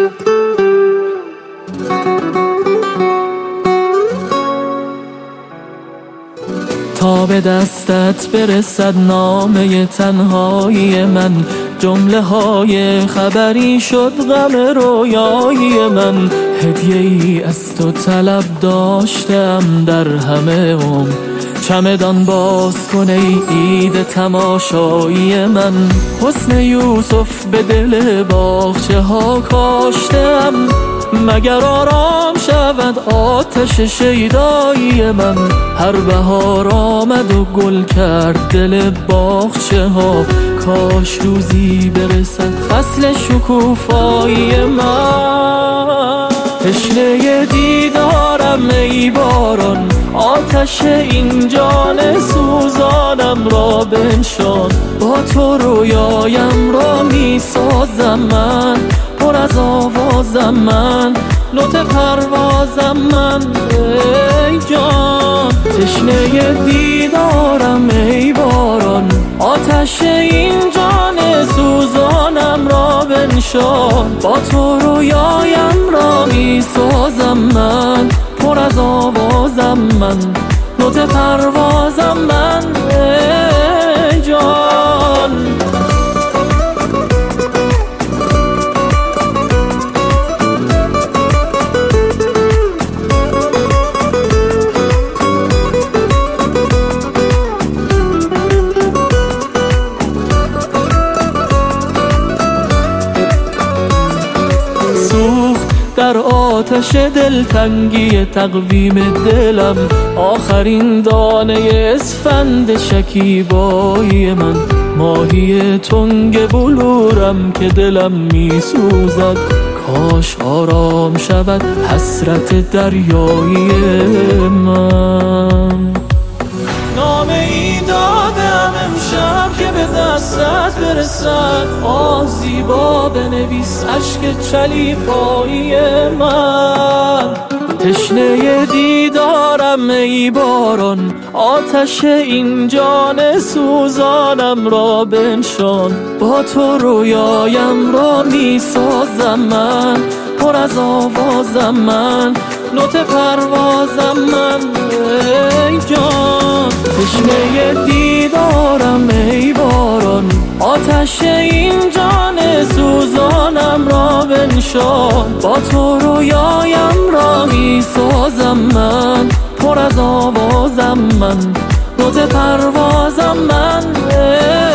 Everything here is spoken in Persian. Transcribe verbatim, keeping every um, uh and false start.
تا به دستت برسد نامه تنهایی من، جمله های خبری شد غم رویایی من. هدیه ای از تو طلب داشتم در همه عمر، چمدان باز کن ای عید تماشایی من. حسن یوسف به دل باغچه ها کاشتم، مگر آرام شود آتش شیدایی من. هر بهار آمد و گل کرد دل باغچه ها، کاش روزی برسد فصل شکوفایی من. تشنه دیدارم ای باران، آتش این جان سوزانم را بنشان. با تو رویایم را می سازم من، پر از آوازم من، نوت پروازم من ای جان. تشنه دیدارم ای باران، آتش این جان سوزانم را بنشان. با تو رویایم را می سازم من، پر از آوازم من، نوت پروازم من ای جان. در آتش دلتنگی تقویم دلم، آخرین دانه اسفند شکیبایی من. ماهی تنگ بلورم که دلم می سوزد، کاش آرام شود حسرت دریایی من. نامه ای دادم امشب که به دستت برسد، آه زیبا بنویس اشک چلیپایی من. تشنه دیدارم ای باران، آتش این جان سوزانم را بنشان. با تو رویایم را می سازم من، پر از آوازم من، نوت پروازم من ای جان. تشنه دیدارم ای باران، آتش این جان سوزانم را بنشان. با تو رویایم را می سازم من، پر از آوازم من، نوت پروازم من ای